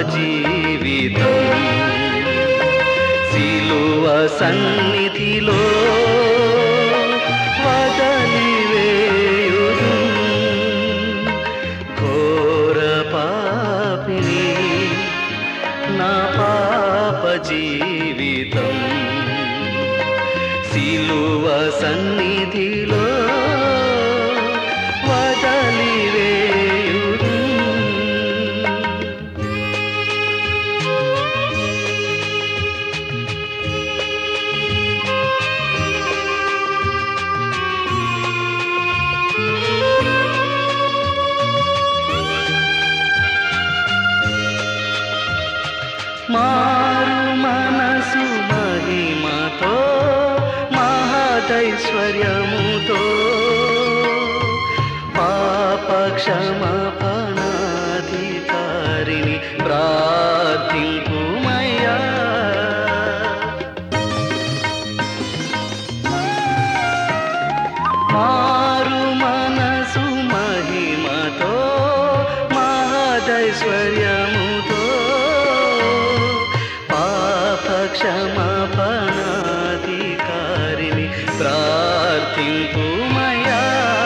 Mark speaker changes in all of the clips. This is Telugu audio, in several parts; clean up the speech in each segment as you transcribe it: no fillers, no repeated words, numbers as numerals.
Speaker 1: జీవితం సిలువ సన్నిధిలో వదలివేయుదు ఘోర పాపిని నా పాప జీవితం సిలువ సన్నిధిలో వదలివేయుదు మారు మనసు మహిమతో మహదైశ్వర్యముతో పాప క్షమాపణాధికారిని ప్రార్థింపుమయ్యా మారు మనసు మహిమతో మహదైశ్వర్యముతో క్షమాపణాధికారిని ప్రార్థింపుమయ్యా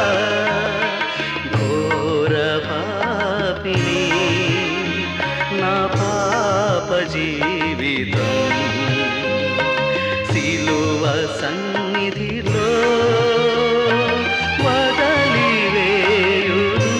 Speaker 1: ఘోర పాపిని నా పాప జీవితం సిలువ సన్నిధిలో వదలివేయుదు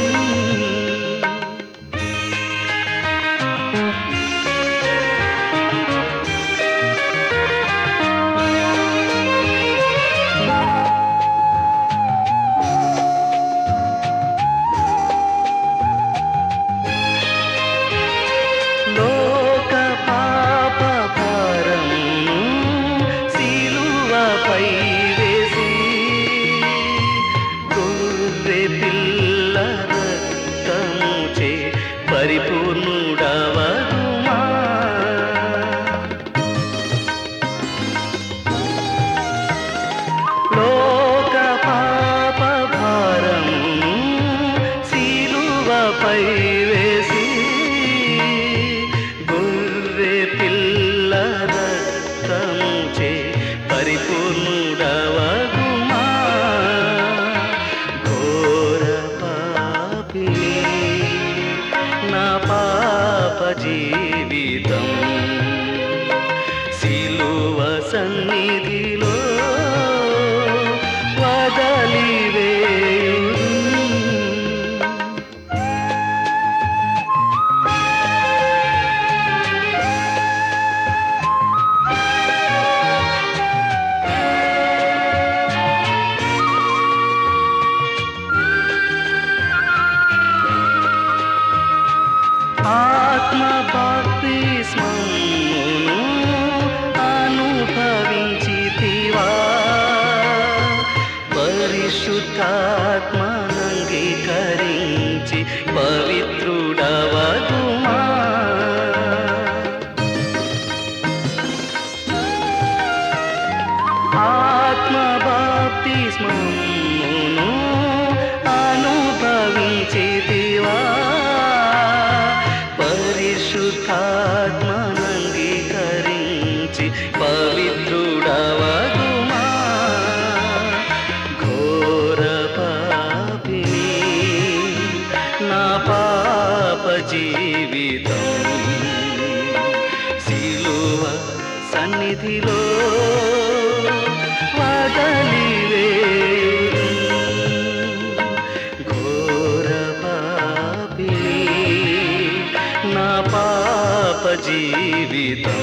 Speaker 1: లోక పాప భారమును సిలువపై వేసి గొర్రె పిల్ల రక్తముచే పరిపూర్ణుడవగుమా లోక పాప భారమును సిలువపై వేసి పిల్ల రక్తముచే పరిపూర్ణుడవగుమా ఘోర పాపిని నా పాప జీవితం సిలువ సన్నిధిలో వదలివేయుదు ఆత్మ బాప్తిస్మమును అనుభవించితివా పరిశుద్ధాత్మనంగీకరించి పవిత్రుడవగుమా ఆత్మ బాప్తిస్మమును అనుభవించితివా పరిశుద్ధాత్మనంగీకరించి పవిత్రుడవగుమా ఘోర పాపిని నా పాప జీవితం సిలువ సన్నిధిలో వదలివేయుదు ఘోర పాపిని నా పాప జీవితం